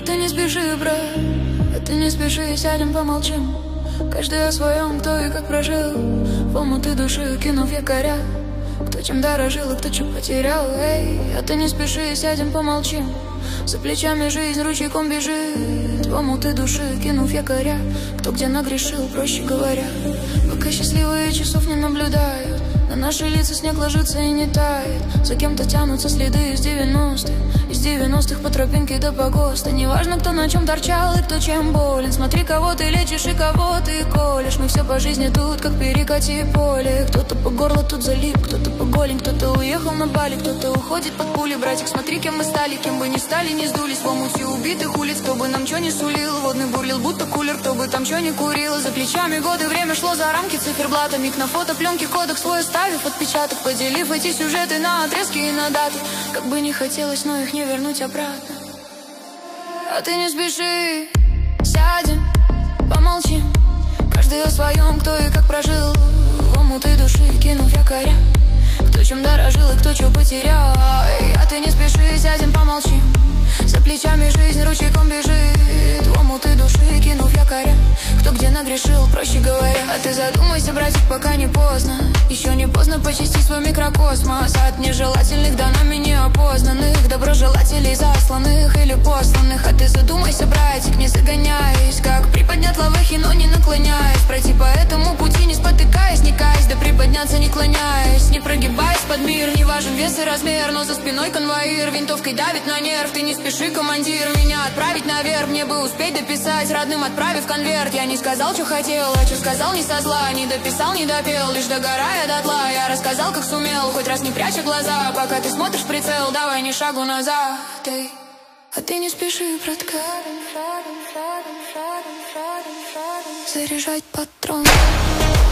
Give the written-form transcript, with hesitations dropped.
ты не спеши, брат, ты не спеши, сядем помолчим. Каждый о своем, кто и как прожил, в омуты души кинув якоря. Кто чем дорожил и кто чем потерял. Эй, ты не спеши, сядем помолчим. За плечами жизнь ручейком бежит, в омуты души кинув якоря. Кто где нагрешил, проще говоря. Пока счастливые часов не наблюдают, на наши лица снег ложится и не тает. За кем-то тянутся следы из 90-х, из 90-х по тропинке до погоста. Неважно, кто на чем торчал и кто чем болен. Смотри, кого ты лечишь и кого ты колешь. Мы все по жизни тут, как перекати поле. Кто-то по горло тут залип, кто-то по голень. Кто-то уехал на Бали, кто-то уходит под пули. Братик, смотри, кем мы стали, кем бы ни стали, не сдулись. В омуте убитых улиц, кто бы нам чё не сулил. Водный бурлил, будто кулер, кто бы там чё не курил. За плечами годы, время шло за рамки циферблата. Миг на фото, пленки, кодек свой оставив отпечаток. Поделив эти сюжеты на отрезки и на даты. Как бы не хотелось, но их не вернуть обратно. А ты не спеши, сядем, помолчим. Каждый о своем, кто и как прожил, в омуты души кинув якоря. Кто чем дорожил и кто чё потерял. А ты не спеши, сядем, помолчим. За плечами жизнь ручейком бежит, в омуты души кинув якоря. Кто где нагрешил, проще говоря. А ты задумайся, братик, пока не поздно. Еще не поздно почистить свой микрокосмос от нежелательных до нами неопознанных доброжелателей, засланных или посланных. А ты задумайся, братик, не загоняясь, как приподнять лавахи, но не наклоняясь. Пройти по этому пути, не спотыкаясь, не каясь, да приподняться, не клоняясь, не прогибаясь под мир. Не важен вес и размер, но за спиной конвоир винтовкой давит на нерв. Ты не спеши, командир, меня отправить наверх. Мне бы успеть дописать, родным отправив конверт. Я не сказал, что хотел, а что сказал не со зла. Не дописал, не допел, лишь догорая дотла. Я рассказал, как сумел, хоть раз не пряча глаза. Пока ты смотришь в прицел, давай ни шагу назад. А ты не спеши, братка, заряжать патрон.